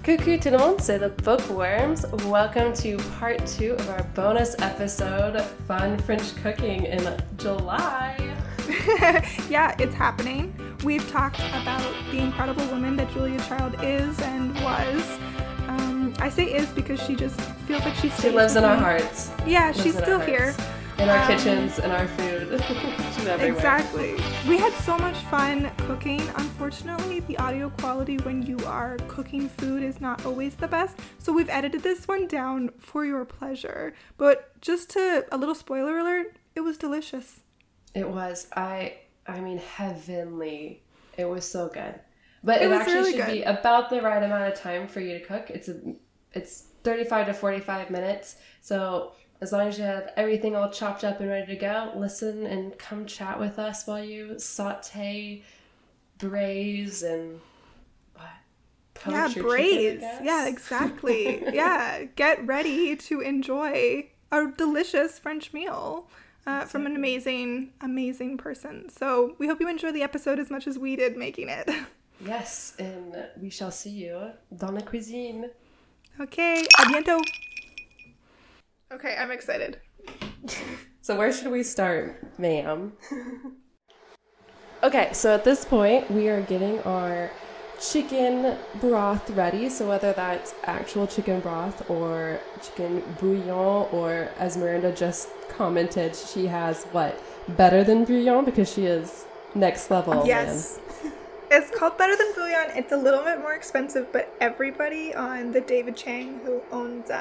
Coucou tout le monde, c'est the Bookworms. Welcome to part 2 of our bonus episode, Fun French Cooking in July. Yeah, it's happening. We've talked about the incredible woman that Julia Child is and was. I say is because she just feels like she lives in our hearts. Yeah, she's still here. In our kitchens, in our food. She's everywhere. Exactly. We had so much fun cooking. Unfortunately, the audio quality when you are cooking food is not always the best. So we've edited this one down for your pleasure. But just a little spoiler alert, it was delicious. It was. I mean, heavenly. It was so good. But it actually really should good. be about the right amount of time for you to cook. It's 35 to 45 minutes. So as long as you have everything all chopped up and ready to go, listen and come chat with us while you saute, braise, and poach your chicken, braise. I guess. Yeah, exactly. Yeah, get ready to enjoy a delicious French meal from an amazing, amazing person. So we hope you enjoy the episode as much as we did making it. Yes, and we shall see you dans la cuisine. Okay, à bientôt. Okay, I'm excited. So where should we start, ma'am? Okay, so at this point, we are getting our chicken broth ready. So whether that's actual chicken broth or chicken bouillon, or as Miranda just commented, she has better than bouillon because she is next level. Yes. It's called Better Than Bouillon. It's a little bit more expensive, but everybody on the David Chang, who owns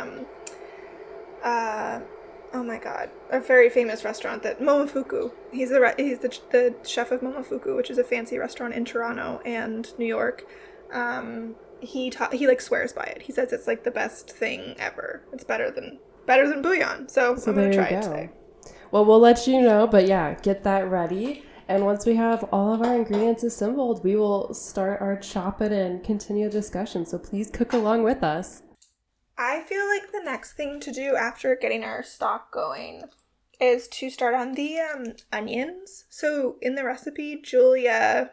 oh my god, a very famous restaurant that Momofuku. He's the chef of Momofuku, which is a fancy restaurant in Toronto and New York. He swears by it. He says it's like the best thing ever. It's better than bouillon. So I'm gonna try it today. Well, we'll let you know, but yeah, get that ready. And once we have all of our ingredients assembled, we will start our chop it and continue the discussion. So please cook along with us. I feel like the next thing to do after getting our stock going is to start on the onions. So in the recipe, Julia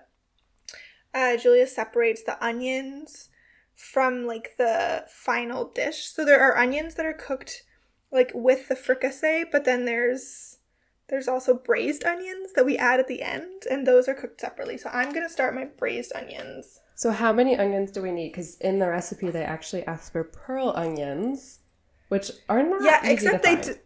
separates the onions from like the final dish. So there are onions that are cooked like with the fricassee, but then there's also braised onions that we add at the end, and those are cooked separately. So I'm going to start my braised onions. So how many onions do we need? Because in the recipe, they actually ask for pearl onions, which are not easy to find.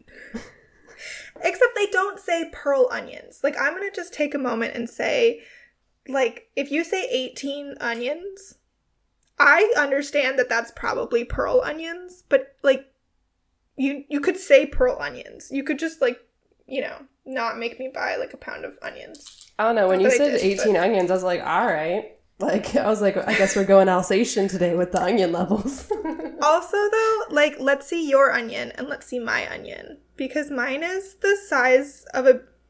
Except they don't say pearl onions. Like, I'm going to just take a moment and say, like, if you say 18 onions, I understand that that's probably pearl onions, but, like, you could say pearl onions. You could just, like, not make me buy, like, a pound of onions. I don't know. When you said 18 onions, I was like, all right. Like, I was like, I guess we're going Alsatian today with the onion levels. Also, though, like, let's see your onion and let's see my onion. Because mine is the size of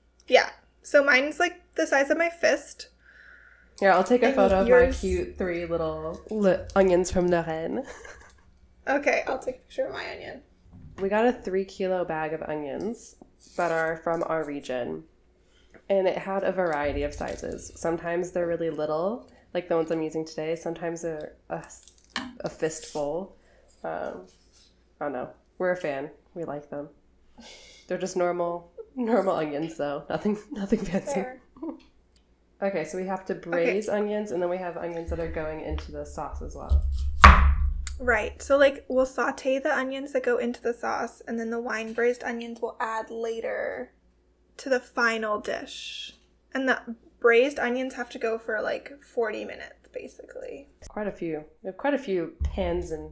so mine's, like, the size of my fist. Here, I'll take a photo of my cute 3 little onions from Lorraine. Okay, I'll take a picture of my onion. We got a 3-kilo bag of onions that are from our region. And it had a variety of sizes. Sometimes they're really little, like the ones I'm using today. Sometimes they're a fistful. I don't know. We're a fan. We like them. They're just normal onions, though. Nothing fancy. Fair. Okay, so we have to braise onions, and then we have onions that are going into the sauce as well. Right. So, like, we'll saute the onions that go into the sauce, and then the wine braised onions we'll add later to the final dish. And the braised onions have to go for, like, 40 minutes, basically. Quite a few. We have quite a few pans and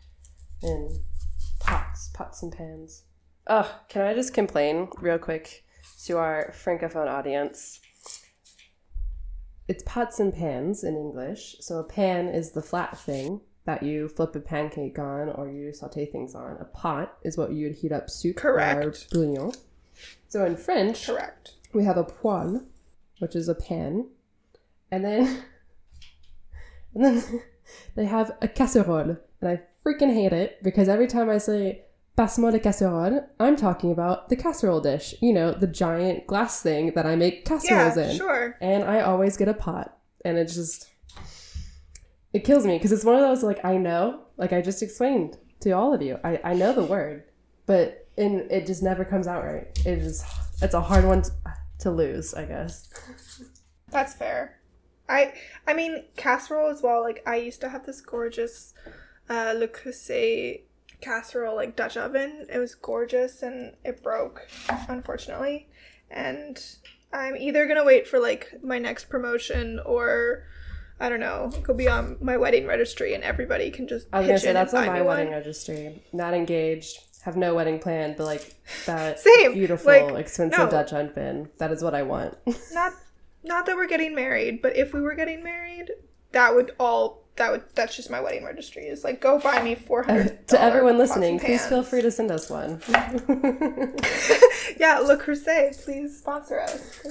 pots and pans. Oh, can I just complain real quick to our Francophone audience? It's pots and pans in English. So a pan is the flat thing that you flip a pancake on or you saute things on. A pot is what you would heat up soup or bouillon. So in French, we have a poêle, which is a pan. And then they have a casserole. And I freaking hate it because every time I say passe-moi de casserole, I'm talking about the casserole dish. You know, the giant glass thing that I make casseroles in. Sure. And I always get a pot. And it kills me because it's one of those, like, I know Like I just explained to all of you. I know the word, but it just never comes out right. It's a hard one to lose, I guess. That's fair. I mean, casserole as well. Like, I used to have this gorgeous Le Creuset casserole, like, Dutch oven. It was gorgeous, and it broke, unfortunately. And I'm either going to wait for, like, my next promotion or, I don't know, go be on my wedding registry and everybody can just I was pitch going to say, in that's and on buy my me wedding one. registry. Not engaged, have no wedding plan, but, like, that Same. beautiful, Like, expensive no. Dutch oven. That is what I want. Not that we're getting married, but if we were getting married, that's just my wedding registry. Is like, go buy me $400. To everyone pots listening, and please pans. feel free to send us one. Yeah, Le Creuset, please sponsor us.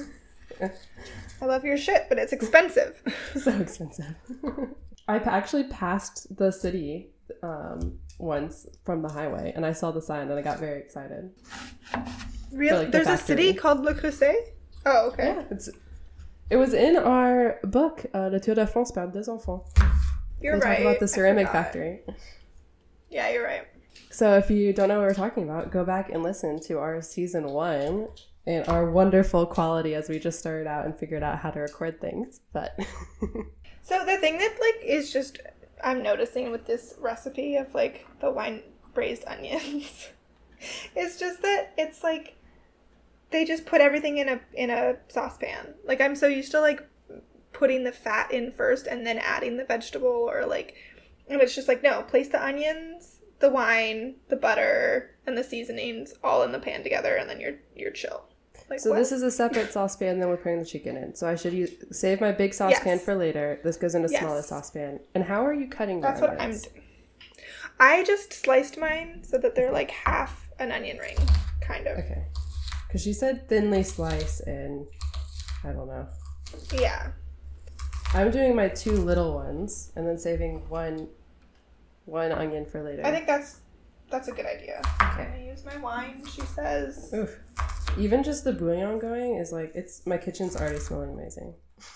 I love your shit, but it's expensive. So expensive. I actually passed the city once from the highway, and I saw the sign, and I got very excited. Really? like, the There's a factory. city called Le Creuset? Oh, okay. Yeah, it was in our book, Le Tour de France par deux enfants. You're We right. talk about the I ceramic forgot. factory. Yeah, you're right. So if you don't know what we're talking about, go back and listen to our season 1 and our wonderful quality as we just started out and figured out how to record things. But So the thing that, like, is just, I'm noticing with this recipe of, like, the wine braised onions is just that it's, like, they just put everything in a saucepan. Like, I'm so used to, like, putting the fat in first and then adding the vegetable, or, like, and it's just like, no, place the onions, the wine, the butter, and the seasonings all in the pan together, and then you're chill. Like, so what? this is a separate saucepan, then we're putting the chicken in. So I should save my big saucepan Yes. for later. This goes in a smaller Yes. saucepan. And how are you cutting That's your what I'm onions? doing. I just sliced mine so that they're, like, half an onion ring, kind of. Okay. Because she said thinly slice, and I don't know. Yeah. I'm doing my 2 little ones and then saving one onion for later. I think that's a good idea. Okay. I'm gonna use my wine, she says. Oof. Even just the bouillon going is like, my kitchen's already smelling amazing.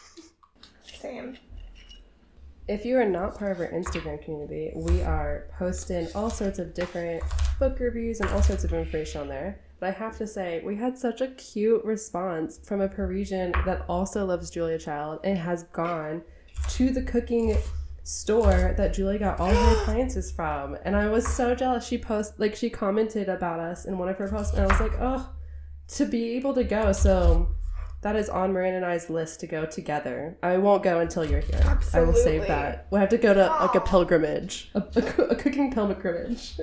Same. If you are not part of our Instagram community, we are posting all sorts of different book reviews and all sorts of information on there. But I have to say, we had such a cute response from a Parisian that also loves Julia Child and has gone to the cooking store that Julia got all her appliances from. And I was so jealous. She commented about us in one of her posts, and I was like, oh, to be able to go. So that is on Marin and I's list to go together. I won't go until you're here. Absolutely. I will save that. We'll have to go to like a pilgrimage, a cooking pilgrimage.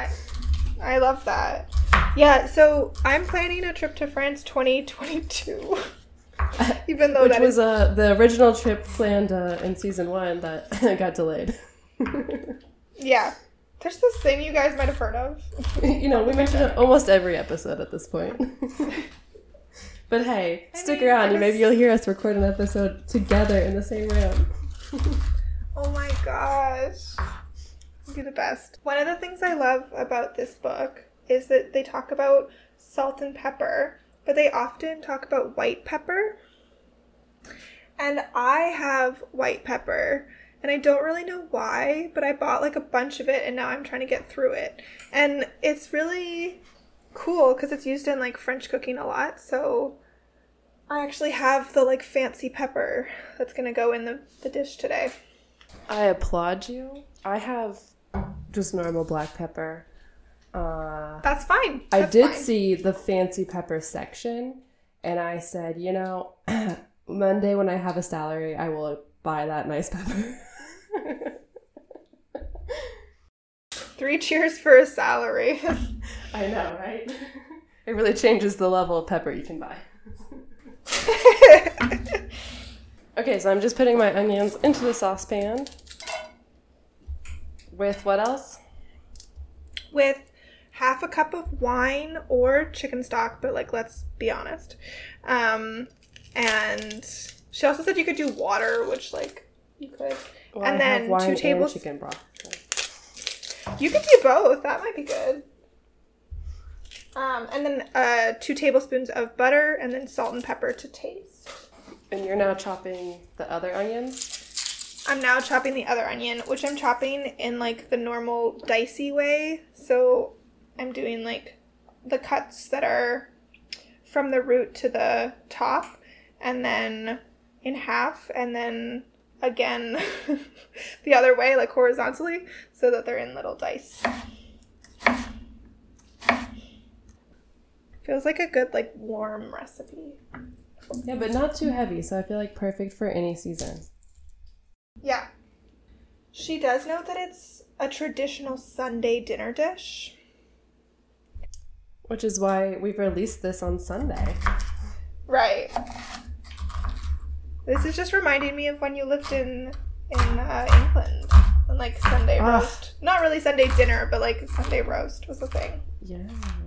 I love that. Yeah, so I'm planning a trip to France 2022. Even though Which that was is... the original trip planned in season 1 that got delayed. Yeah. There's this thing you guys might have heard of. We mentioned it almost every episode at this point. But hey, stick around. Maybe you'll hear us record an episode together in the same room. Oh my gosh. It'd be the best. One of the things I love about this book is that they talk about salt and pepper, but they often talk about white pepper. And I have white pepper, and I don't really know why, but I bought like a bunch of it, and now I'm trying to get through it. And it's really cool because it's used in like French cooking a lot, so I actually have the like fancy pepper that's gonna go in the dish today. I applaud you. I have just normal black pepper. That's fine. I That's did fine. see the fancy pepper section, and I said, Monday when I have a salary, I will buy that nice pepper. 3 cheers for a salary. I know, right? It really changes the level of pepper you can buy. Okay, so I'm just putting my onions into the saucepan. With what else? With half a cup of wine or chicken stock, but like, let's be honest. And she also said you could do water, which like you could. Well, and I then have wine 2 and tablespoons. chicken broth. You could do both. That might be good. And then 2 tablespoons of butter, and then salt and pepper to taste. And you're now chopping the other onions? I'm now chopping the other onion, which I'm chopping in, like, the normal dicey way. So I'm doing, like, the cuts that are from the root to the top, and then in half, and then again the other way, like horizontally, so that they're in little dice. Feels like a good, like, warm recipe. Yeah, but not too heavy, so I feel like perfect for any season. Yeah. She does note that it's a traditional Sunday dinner dish. Which is why we've released this on Sunday. Right. This is just reminding me of when you lived in England. And, like, Sunday roast. Not really Sunday dinner, but, like, Sunday roast was a thing. Yeah.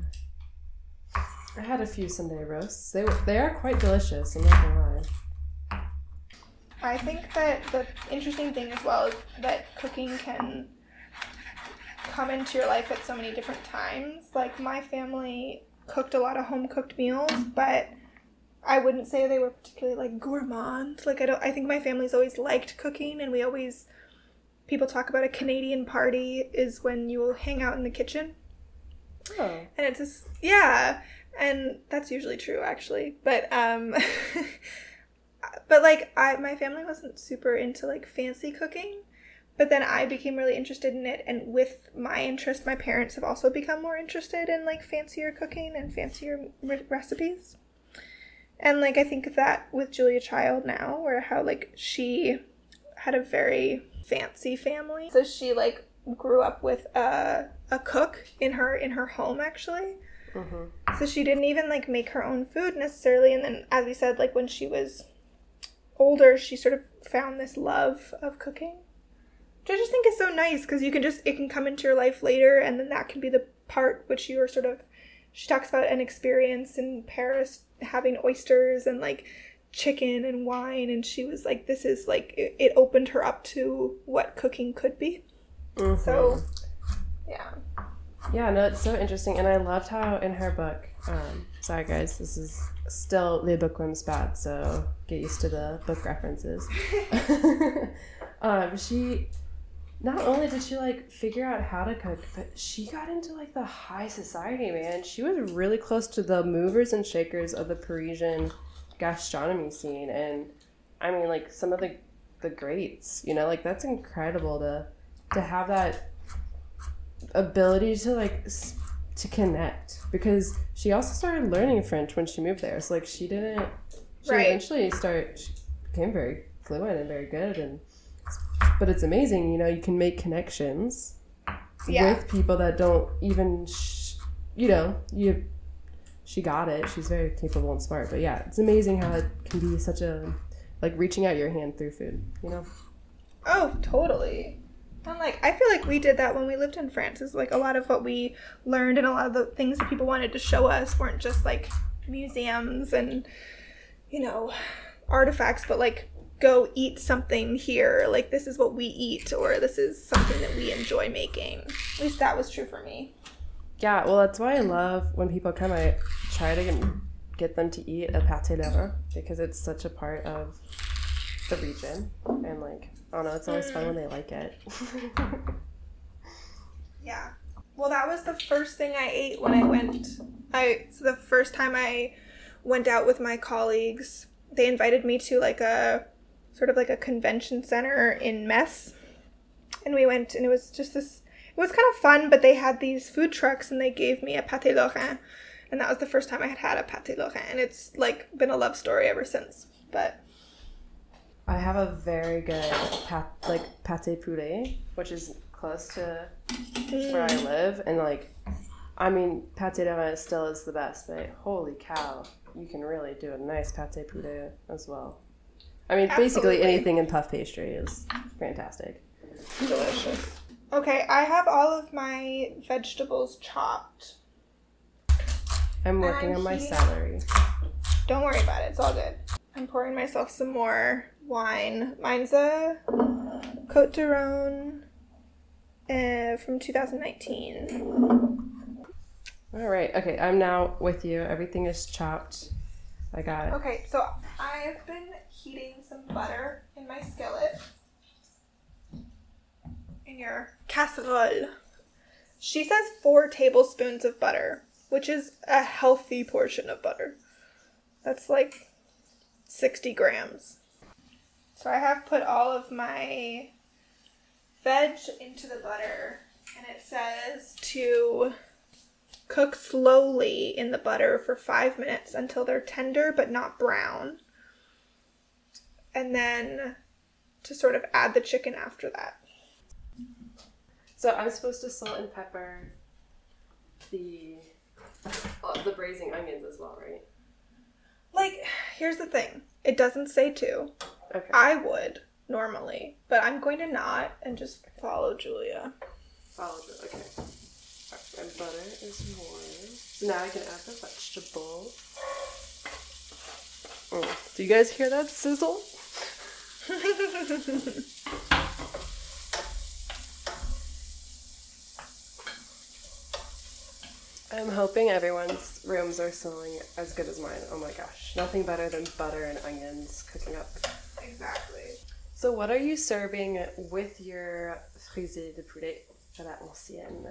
I had a few Sunday roasts. They are quite delicious, I'm not gonna lie. I think that the interesting thing as well is that cooking can come into your life at so many different times. Like, my family cooked a lot of home-cooked meals, but I wouldn't say they were particularly, like, gourmand. Like, I think my family's always liked cooking, and people talk about a Canadian party is when you will hang out in the kitchen. Oh. And it's just, yeah, and that's usually true, actually. But, but, like, my family wasn't super into, like, fancy cooking. But then I became really interested in it, and with my interest, my parents have also become more interested in, like, fancier cooking and fancier recipes. And, like, I think that with Julia Child now, where how, like, she had a very fancy family. So she, like, grew up with a cook in her home, actually. Mm-hmm. So she didn't even, like, make her own food necessarily. And then, as we said, like, when she was older, she sort of found this love of cooking. Which I just think is so nice, because it can come into your life later, and then that can be the part which you are sort of, she talks about an experience in Paris having oysters and, like, chicken and wine, and she was like, this is, like, it opened her up to what cooking could be. Mm-hmm. So, yeah. Yeah, no, it's so interesting, and I loved how in her book, sorry guys, this is still Les Bookworms bad, so get used to the book references. She... Not only did she, like, figure out how to cook, but she got into, like, the high society, man. She was really close to the movers and shakers of the Parisian gastronomy scene. And, I mean, like, some of the greats, you know? Like, that's incredible to have that ability to, like, to connect. Because she also started learning French when she moved there. So, like, she eventually she became very fluent and very good, but it's amazing, you know, you can make connections with people that don't even, she got it. She's very capable and smart. But yeah, it's amazing how it can be such a, like, reaching out your hand through food, you know? Oh, totally. And, like, I feel like we did that when we lived in France. Is, like, a lot of what we learned and a lot of the things that people wanted to show us weren't just, like, museums and, you know, artifacts, but, like, go eat something here, like, this is what we eat, or this is something that we enjoy making. At least that was true for me. Yeah, well, that's why I love when people come, I try to get them to eat a pâté levain, because it's such a part of the region, and, like, I don't know, it's always fun when they like it. Yeah. Well, that was the first thing I ate when I went, so the first time I went out with my colleagues, they invited me to, like, a sort of like a convention center in Metz, and we went, and it was just this, it was kind of fun, but they had these food trucks, and they gave me a pâté lorrain, and that was the first time I had a pâté lorrain, and it's, like, been a love story ever since. But I have a very good pâté poulet, which is close to where I live, and, like, I mean, pâté lorrain still is the best, but holy cow, you can really do a nice pâté poulet as well. I mean, Absolutely. Basically anything in puff pastry is fantastic. Delicious. Okay, I have all of my vegetables chopped. I'm working on my celery. Don't worry about it. It's all good. I'm pouring myself some more wine. Mine's a Côte de Rhône from 2019. All right. Okay, I'm now with you. Everything is chopped. I got it. Okay, so I've been heating some butter in my skillet. in your casserole. She says 4 tablespoons of butter, which is a healthy portion of butter. That's like 60 grams. So I have put all of my veg into the butter, and it says to cook slowly in the butter for 5 minutes until they're tender but not brown. And then to sort of add the chicken after that. So I'm supposed to salt and pepper the braising onions as well, right? Like, here's the thing. It doesn't say to. Okay. I would, normally. But I'm going to not and just follow Julia. Okay. My butter is warm. So now I can add the vegetables. Do you guys hear that sizzle? I'm hoping everyone's rooms are smelling as good as mine. Oh my gosh. Nothing better than butter and onions cooking up. Exactly. So what are you serving with your frisée de poulet à la ancienne?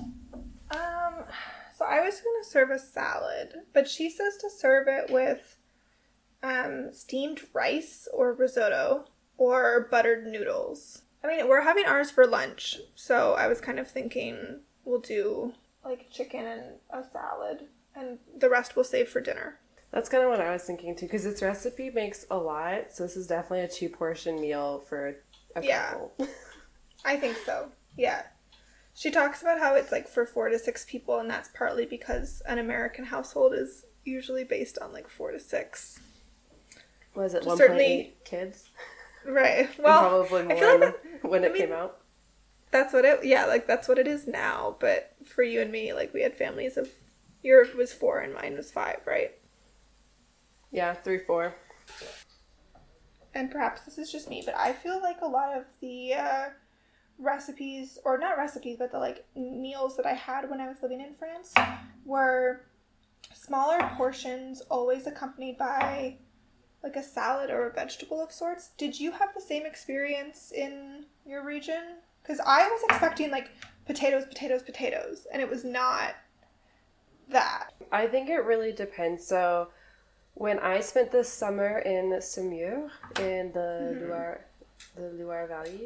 So I was going to serve a salad, but she says to serve it with steamed rice or risotto or buttered noodles. I mean, we're having ours for lunch, so I was kind of thinking we'll do like chicken and a salad, and the rest we'll save for dinner. That's kind of what I was thinking too, because its recipe makes a lot, so this is definitely a 2-portion meal for a couple. I think so. Yeah. She talks about how it's like for 4 to 6 people, and that's partly because an American household is usually based on like 4 to 6. Was it 1.8 kids? Right. Well, probably more like when it came out. That's what that's what it is now. But for you and me, like, we had families of, yours was 4 and mine was 5, right? Yeah, 3, 4. And perhaps this is just me, but I feel like a lot of the recipes, or not recipes, but the like meals that I had when I was living in France were smaller portions, always accompanied by like a salad or a vegetable of sorts. Did you have the same experience in your region? Because I was expecting like potatoes, and it was not that. I think it really depends. So when I spent this summer in Saumur, in the Loire Valley,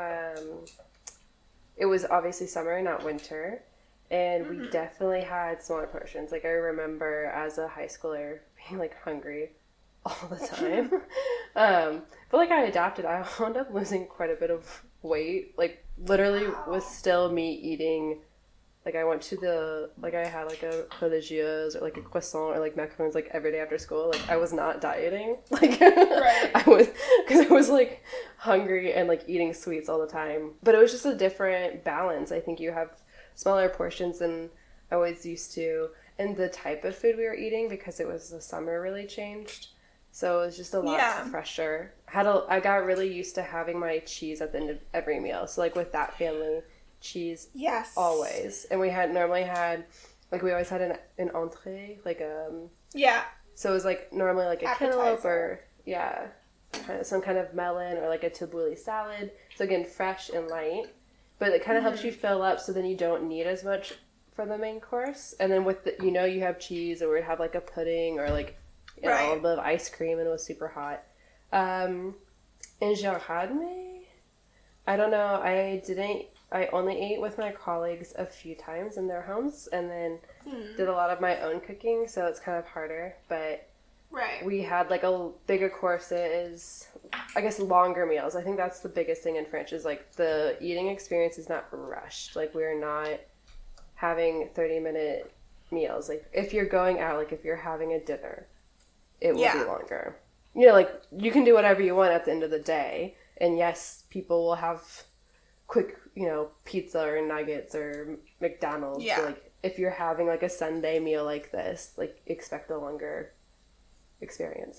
it was obviously summer, not winter, and we definitely had smaller portions. Like, I remember as a high schooler being like hungry all the time. But like, I adapted. I wound up losing quite a bit of weight, like literally with still me eating. Like, I went to I had like a religieuse or like a croissant or like macarons like every day after school. Like, I was not dieting. Like, right. Because I was like hungry and like eating sweets all the time. But it was just a different balance. I think you have smaller portions than I was used to. And the type of food we were eating, because it was the summer, really changed. So it was just a lot fresher. I got really used to having my cheese at the end of every meal. So like with that family, cheese always. And we normally had like, we always had an entree, like so it was like normally like a cantaloupe or some kind of melon or like a tabbouleh salad. So again, fresh and light, but it kind of helps you fill up, so then you don't need as much for the main course. And then with the, you have cheese, or we'd have like a pudding or like a little bit of ice cream, and it was super hot. In Jarradme, I don't know, I only ate with my colleagues a few times in their homes, and then did a lot of my own cooking, so it's kind of harder. But we had like a bigger courses, I guess longer meals. I think that's the biggest thing in French, is like the eating experience is not rushed. Like, we're not having 30-minute meals. Like, if you're going out, like if you're having a dinner, it will be longer. Like, you can do whatever you want at the end of the day, and yes, people will have quick, pizza or nuggets or McDonald's. Yeah. But, like, if you're having like a Sunday meal like this, like, expect a longer experience.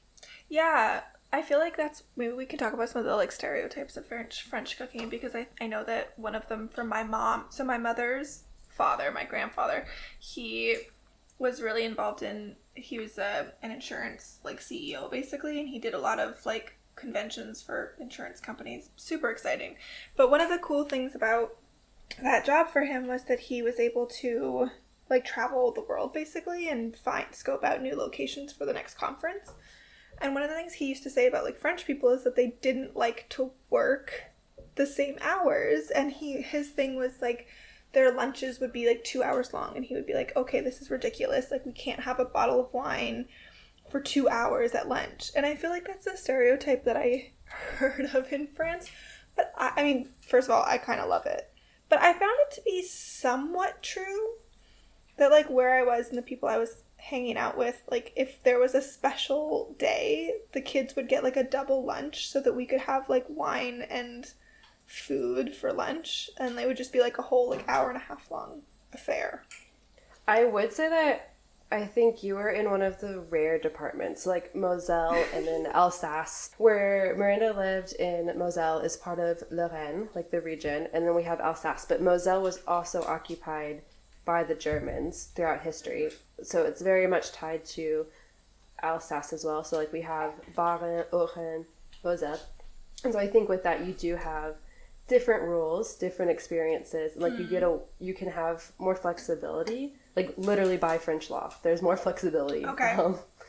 Yeah, I feel like maybe we can talk about some of the like stereotypes of French cooking, because I know that one of them from my mom. So my mother's father, my grandfather, he was really involved he was an insurance like CEO basically, and he did a lot of like conventions for insurance companies. Super exciting. But one of the cool things about that job for him was that he was able to like travel the world basically and scope out new locations for the next conference. And one of the things he used to say about like French people is that they didn't like to work the same hours, and his thing was like their lunches would be like 2 hours long, and he would be like, okay, this is ridiculous, like we can't have a bottle of wine for 2 hours at lunch. And I feel like that's a stereotype that I heard of in France, but I mean, first of all, I kind of love it, but I found it to be somewhat true that like where I was and the people I was hanging out with, like if there was a special day, the kids would get like a double lunch so that we could have like wine and food for lunch, and they would just be like a whole like hour and a half long affair. I would say that I think you were in one of the rare departments, like Moselle and then Alsace. Where Miranda lived in Moselle is part of Lorraine, like the region, and then we have Alsace. But Moselle was also occupied by the Germans throughout history, so it's very much tied to Alsace as well. So like we have Baren, Haut-Rhin, Moselle, and so I think with that you do have different rules, different experiences. Like you can have more flexibility, like literally by French law. There's more flexibility. Okay.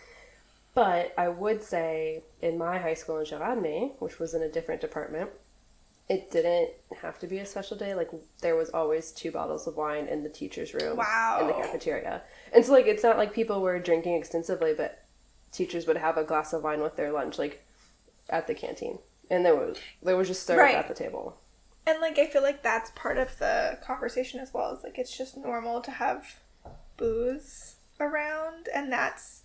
But I would say in my high school in Girardmer, which was in a different department, it didn't have to be a special day. Like there was always 2 bottles of wine in the teacher's room. Wow. In the cafeteria. And so like it's not like people were drinking extensively, but teachers would have a glass of wine with their lunch, like at the canteen. And there was just served at the table. And, like, I feel like that's part of the conversation as well. Is like, it's just normal to have booze around, and that's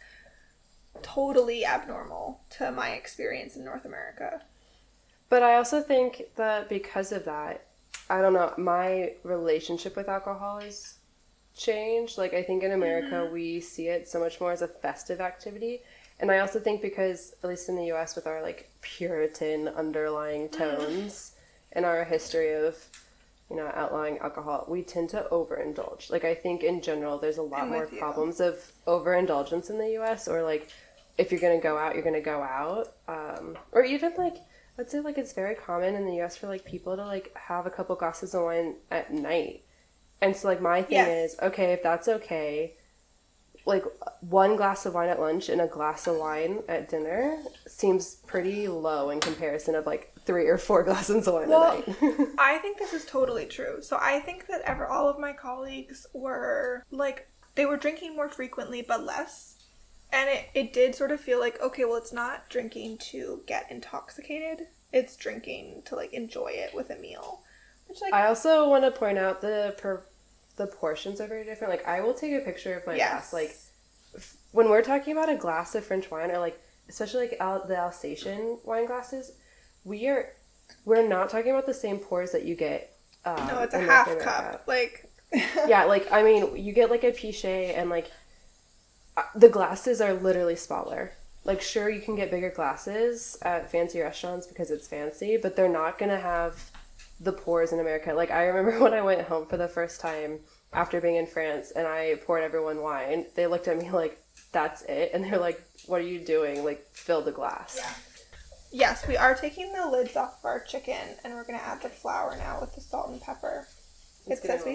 totally abnormal to my experience in North America. But I also think that because of that, I don't know, my relationship with alcohol has changed. Like, I think in America, we see it so much more as a festive activity. And I also think because, at least in the U.S., with our, like, Puritan underlying tones and our history of, you know, outlawing alcohol, we tend to overindulge. Like, I think in general, there's a lot more problems of overindulgence in the U.S., or, like, if you're going to go out, you're going to go out. Or even, like, let's say, like, it's very common in the U.S. for, like, people to, like, have a couple glasses of wine at night. And so, like, my thing is, okay, if that's okay, like, 1 glass of wine at lunch and a glass of wine at dinner seems pretty low in comparison of, like, 3 or 4 glasses of wine a night. I think this is totally true. So I think that all of my colleagues were, like, they were drinking more frequently but less. And it did sort of feel like, okay, well, it's not drinking to get intoxicated. It's drinking to, like, enjoy it with a meal. Which, like, I also want to point out the portions are very different. Like, I will take a picture of my glass. Like, when we're talking about a glass of French wine, or, like, especially, like, the Alsatian wine glasses, we're not talking about the same pours that you get. No, it's a half cup. Like, yeah, like, I mean, you get, like, a pichet, and, like, the glasses are literally smaller. Like, sure, you can get bigger glasses at fancy restaurants because it's fancy, but they're not going to have the pours in America. Like, I remember when I went home for the first time after being in France and I poured everyone wine, they looked at me like, that's it? And they're like, what are you doing? Like, fill the glass. Yeah. Yes, we are taking the lids off of our chicken, and we're going to add the flour now with the salt and pepper. It says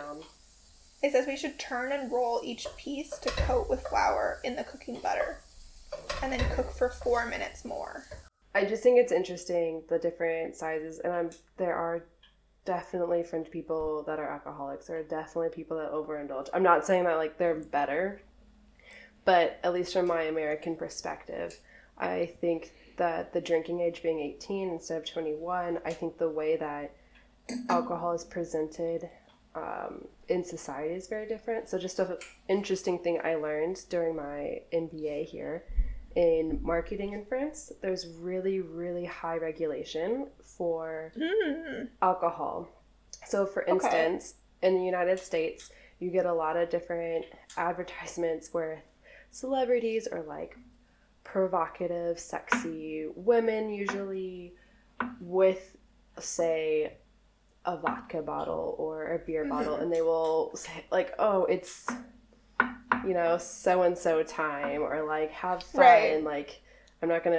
we should turn and roll each piece to coat with flour in the cooking butter, and then cook for 4 minutes more. I just think it's interesting, the different sizes, and there are definitely French people that are alcoholics. There are definitely people that overindulge. I'm not saying that, like, they're better, but at least from my American perspective, I think that the drinking age being 18 instead of 21, I think the way that alcohol is presented in society is very different. So just an interesting thing I learned during my MBA here in marketing in France, there's really, really high regulation for alcohol. So for instance, in the United States, you get a lot of different advertisements where celebrities are like provocative, sexy women, usually with, say, a vodka bottle or a beer bottle, and they will say, like, oh, it's, you know, so-and-so time, or, like, have fun, like, I'm not going to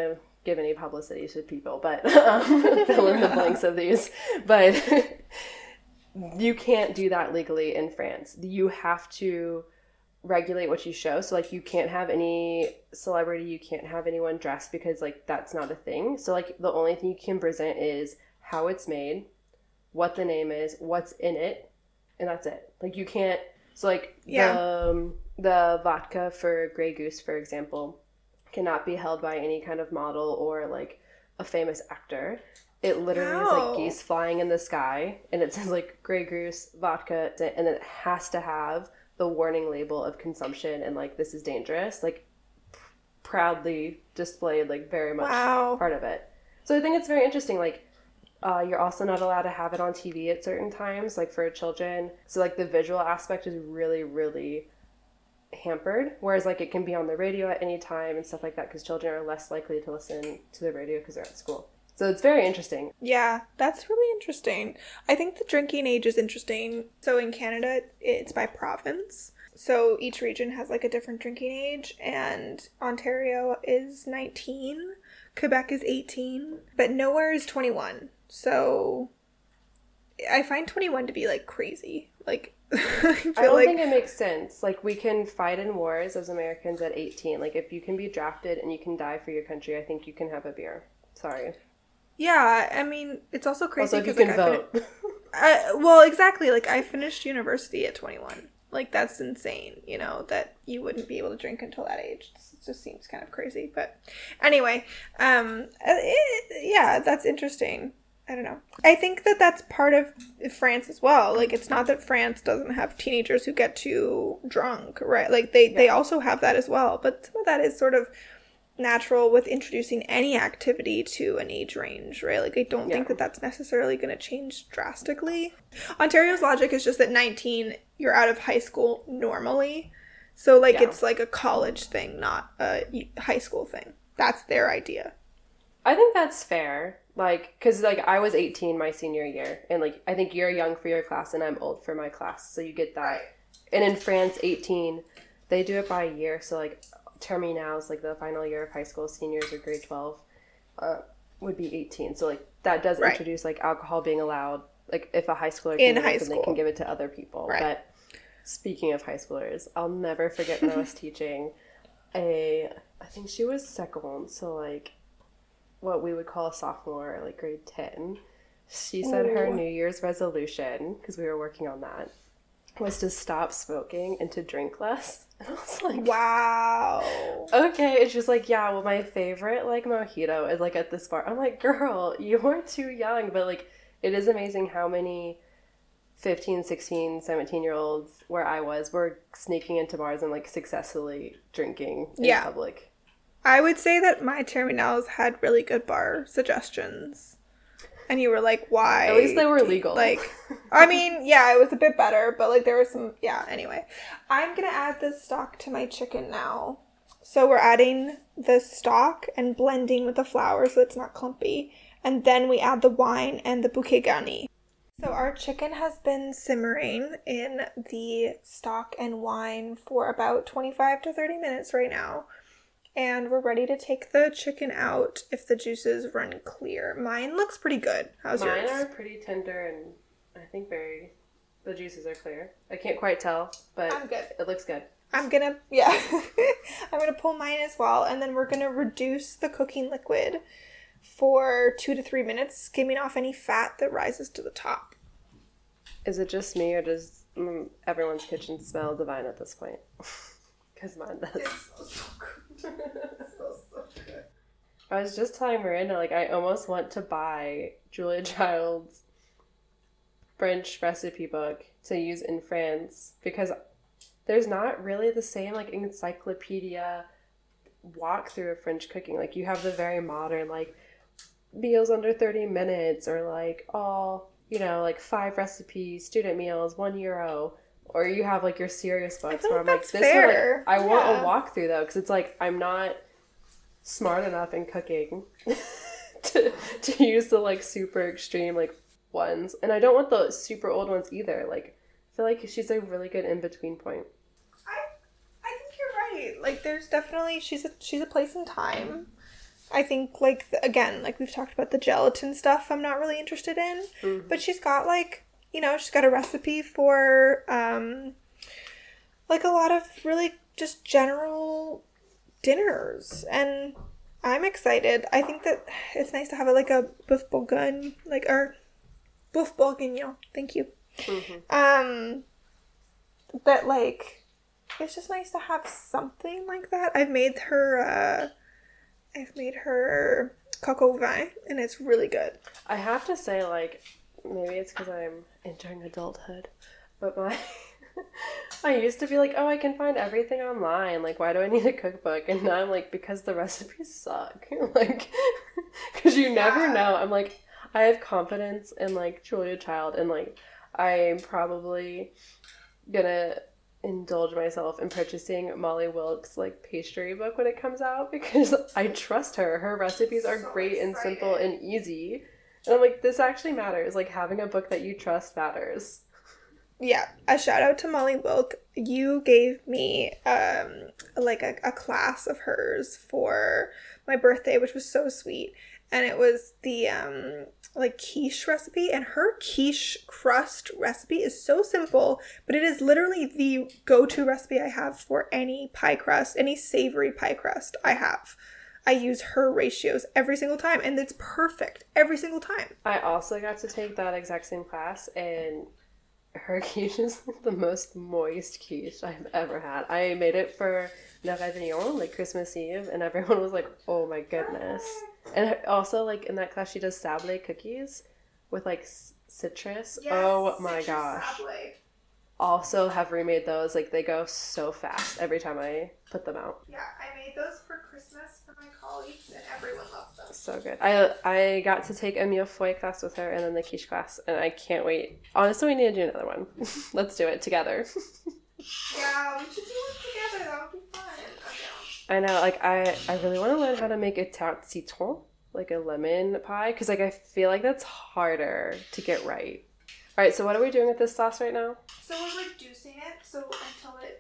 give any publicity to people, but fill in the blanks of these. But you can't do that legally in France. You have to regulate what you show. So, like, you can't have any celebrity, you can't have anyone dressed because, like, that's not a thing. So, like, the only thing you can present is how it's made, what the name is, what's in it, and that's it. Like, you can't, so, like, the vodka for Grey Goose, for example, cannot be held by any kind of model or, like, a famous actor. It literally is, like, geese flying in the sky, and it says, like, Grey Goose, vodka, and it has to have the warning label of consumption and, like, this is dangerous, like, proudly displayed, like, very much part of it. So I think it's very interesting, like, you're also not allowed to have it on TV at certain times, like, for children. So, like, the visual aspect is really, really hampered, whereas, like, it can be on the radio at any time and stuff like that because children are less likely to listen to the radio because they're at school. So it's very interesting. Yeah, that's really interesting. I think the drinking age is interesting. So in Canada, it's by province. So each region has, like, a different drinking age, and Ontario is 19, Quebec is 18, but nowhere is 21. So I find 21 to be, like, crazy. Like, I don't think it makes sense. Like, we can fight in wars as Americans at 18. Like, if you can be drafted and you can die for your country, I think you can have a beer. Sorry. Yeah, I mean, it's also crazy because, like, you can vote. Well, exactly. Like, I finished university at 21. Like, that's insane, you know, that you wouldn't be able to drink until that age. It just seems kind of crazy. But anyway, yeah, that's interesting. I don't know. I think that that's part of France as well. Like, it's not that France doesn't have teenagers who get too drunk, right? Like, they also have that as well. But some of that is sort of natural with introducing any activity to an age range, right? Like, I don't think that that's necessarily going to change drastically. Ontario's logic is just that 19, you're out of high school normally. So, like, it's like a college thing, not a high school thing. That's their idea. I think that's fair. Like, because, like, I was 18 my senior year, and, like, I think you're young for your class, and I'm old for my class, so you get that. Right. And in France, 18, they do it by a year, so, like, terminals is, like, the final year of high school, seniors or grade 12, would be 18. So, like, that does introduce, like, alcohol being allowed, like, if a high schooler can drink, then they can give it to other people. Right. But speaking of high schoolers, I'll never forget when I was teaching I think she was second, so, like, what we would call a sophomore, like, grade 10. She said her New Year's resolution, because we were working on that, was to stop smoking and to drink less. And I was like, wow. Okay. It's just like, yeah, well, my favorite, like, mojito is, like, at this bar. I'm like, girl, you're too young. But, like, it is amazing how many 15, 16, 17-year-olds where I was were sneaking into bars and, like, successfully drinking in public. I would say that my terminals had really good bar suggestions. And you were like, why? At least they were legal. Like, I mean, yeah, it was a bit better, but, like, there was some, anyway. I'm going to add the stock to my chicken now. So we're adding the stock and blending with the flour so it's not clumpy. And then we add the wine and the bouquet garni. So our chicken has been simmering in the stock and wine for about 25 to 30 minutes right now. And we're ready to take the chicken out if the juices run clear. Mine looks pretty good. How's yours? Mine are pretty tender and I think the juices are clear. I can't quite tell, but I'm good. It looks good. I'm gonna pull mine as well. And then we're gonna reduce the cooking liquid for 2 to 3 minutes, skimming off any fat that rises to the top. Is it just me or does everyone's kitchen smell divine at this point? Because mine does. It smells so good. It smells so good. I was just telling Miranda, like, I almost want to buy Julia Child's French recipe book to use in France because there's not really the same, like, encyclopedia walkthrough of French cooking. Like, you have the very modern, like, meals under 30 minutes or, like, all, you know, like, 5 recipes, student meals, €1. Or you have, like, your serious books where I'm like, this fair. One, like, I want a walkthrough, though, because it's like, I'm not smart enough in cooking to use the, like, super extreme, like, ones. And I don't want the super old ones either. Like, I feel like she's a really good in-between point. I think you're right. Like, there's definitely, she's a place and time. I think, like, again, like we've talked about the gelatin stuff I'm not really interested in. Mm-hmm. But she's got, like, you know, she's got a recipe for, like, a lot of really just general dinners. And I'm excited. I think that it's nice to have, like, a boeuf bourguignon, like, or boeuf bourguignon. Thank you. Mm-hmm. That, like, it's just nice to have something like that. I've made her coq au vin, and it's really good. I have to say, like, maybe it's because I'm entering adulthood, but I used to be like, oh, I can find everything online. Like, why do I need a cookbook? And now I'm like, because the recipes suck. Like, because you never know. I'm like, I have confidence in, like, Julia Child, and, like, I'm probably gonna indulge myself in purchasing Molly Wilkes' like pastry book when it comes out because I trust her. Her recipes are great and simple and easy. And I'm like, this actually matters. Like, having a book that you trust matters. Yeah, a shout out to Molly Wilk. You gave me like a class of hers for my birthday, which was so sweet. And it was the like quiche recipe, and her quiche crust recipe is so simple, but it is literally the go-to recipe I have for any pie crust, any savory pie crust I have. I use her ratios every single time, and it's perfect every single time. I also got to take that exact same class, and her quiche is the most moist quiche I've ever had. I made it for Le Réveillon, like Christmas Eve, and everyone was like, oh my goodness. And also, like, in that class, she does sablé cookies with, like, citrus. Yes, oh my gosh. Sablé. Also have remade those. Like, they go so fast every time I put them out. Yeah, I made those for Christmas for my colleagues, and everyone loved them. So good. I got to take a millefeuille class with her and then the quiche class, and I can't wait. Honestly, we need to do another one. Let's do it together. Yeah, we should do it together. That would be fun. I know, like, I really want to learn how to make a tarte citron, like a lemon pie, because, like, I feel like that's harder to get right. All right, so what are we doing with this sauce right now? So we're reducing it until it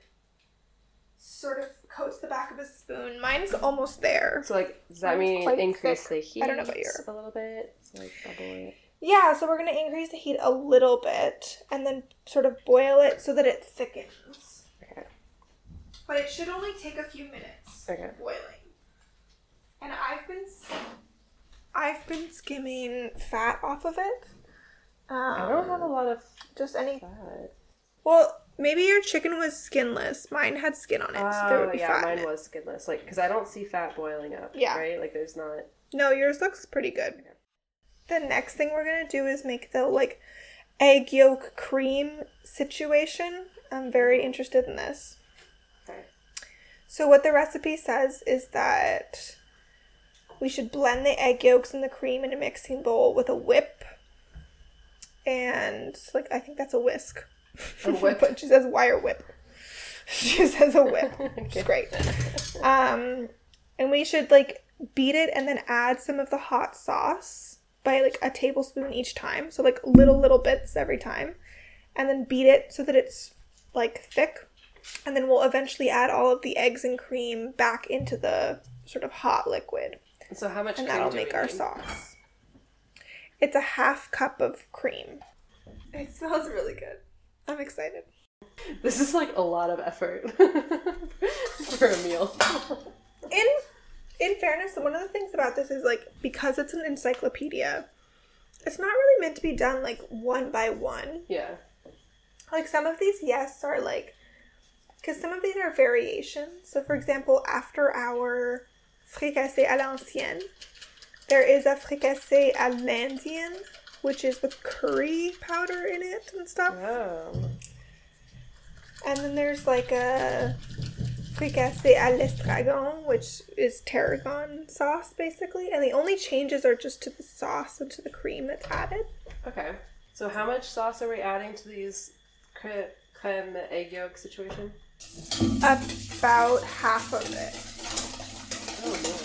sort of coats the back of a spoon. Mine's almost there. So, like, does that mean increase the heat I don't know about yours. A little bit? So, like, double it. Yeah, so we're going to increase the heat a little bit and then sort of boil it so that it thickens. Okay. But it should only take a few minutes. Okay. Boiling. And I've been skimming fat off of it. I don't have a lot of just any fat. Well, maybe your chicken was skinless. Mine had skin on it, so there would be fat. Mine was skinless. Like, because I don't see fat boiling up. Yeah. Right? Like, there's not. No, yours looks pretty good. Okay. The next thing we're gonna do is make the like egg yolk cream situation. I'm very interested in this. Okay. So what the recipe says is that we should blend the egg yolks and the cream in a mixing bowl with a whip. And, like, I think that's a whisk. A whip? But she says wire whip. She says a whip. Which is great. And we should, like, beat it and then add some of the hot sauce by, like, a tablespoon each time. So, like, little bits every time. And then beat it so that it's, like, thick. And then we'll eventually add all of the eggs and cream back into the sort of hot liquid. So how much and cream that'll do make we our need? sauce. It's a half cup of cream. It smells really good. I'm excited. This is like a lot of effort for a meal. In fairness, one of the things about this is, like, because it's an encyclopedia, it's not really meant to be done, like, one by one. Yeah. Like, some of these, yes, are, like, because some of these are variations. So, for example, after our fricassé à l'ancienne, there is a fricassé à l'Indienne, which is with curry powder in it and stuff. Oh. And then there's, like, a fricassé à l'estragon, which is tarragon sauce, basically. And the only changes are just to the sauce and to the cream that's added. Okay. So how much sauce are we adding to these creme egg yolk situation? About half of it. Oh, man.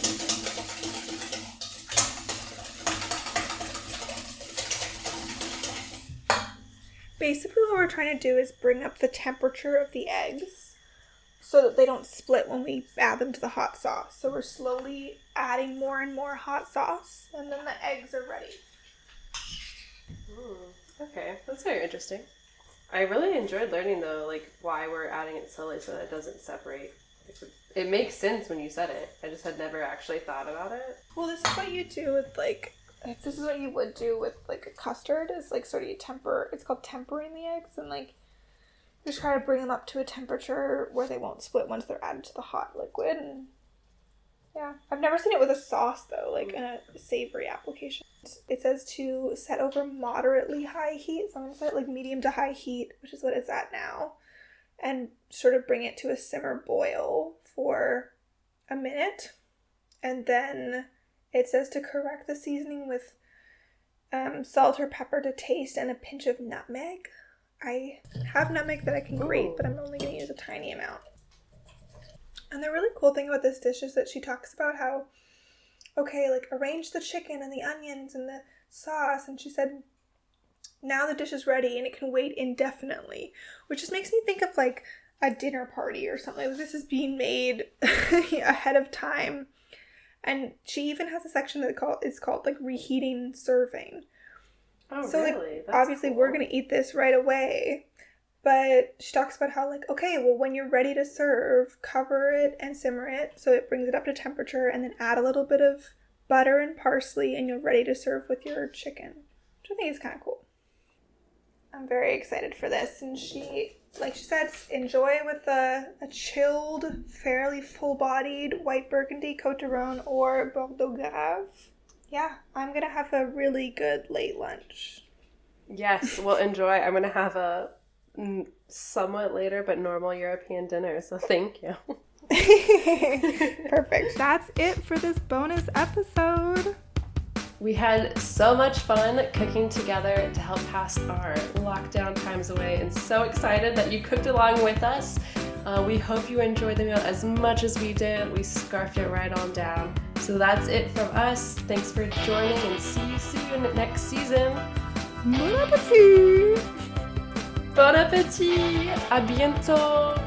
Basically what we're trying to do is bring up the temperature of the eggs so that they don't split when we add them to the hot sauce. So we're slowly adding more and more hot sauce, and then the eggs are ready. Okay, that's very interesting. I really enjoyed learning, though, like, why we're adding it slowly so that it doesn't separate. It makes sense when you said it. I just had never actually thought about it. Well, this is what you do with, like, if this is what you would do with, like, a custard, is, like, sort of you it's called tempering the eggs, and, like, you try to bring them up to a temperature where they won't split once they're added to the hot liquid, and yeah. I've never seen it with a sauce, though, like in a savory application. It says to set over moderately high heat, so I'm going to set it like medium to high heat, which is what it's at now, and sort of bring it to a simmer boil for a minute. And then it says to correct the seasoning with salt or pepper to taste and a pinch of nutmeg. I have nutmeg that I can grate, but I'm only going to use a tiny amount. And the really cool thing about this dish is that she talks about how, okay, like, arrange the chicken and the onions and the sauce. And she said, now the dish is ready and it can wait indefinitely. Which just makes me think of, like, a dinner party or something. Like, this is being made ahead of time. And she even has a section that is called, like, reheating serving. Oh, so, really? like, That's obviously cool. we're going to eat this right away. But she talks about how, like, okay, well, when you're ready to serve, cover it and simmer it so it brings it up to temperature, and then add a little bit of butter and parsley, and you're ready to serve with your chicken, which I think is kind of cool. I'm very excited for this, and she, like she said, enjoy it with a chilled, fairly full-bodied white Burgundy, Côte d'Aron, or Bordeaux Grave. Yeah, I'm going to have a really good late lunch. Yes, well, enjoy. I'm going to have a somewhat later but normal European dinner, so thank you. Perfect. That's it for this bonus episode. We had so much fun cooking together to help pass our lockdown times away, and so excited that you cooked along with us. We hope you enjoyed the meal as much as we did. We scarfed it right on down. So that's it from us. Thanks for joining, and see you soon next season. Bon appétit! Bon appétit! À bientôt!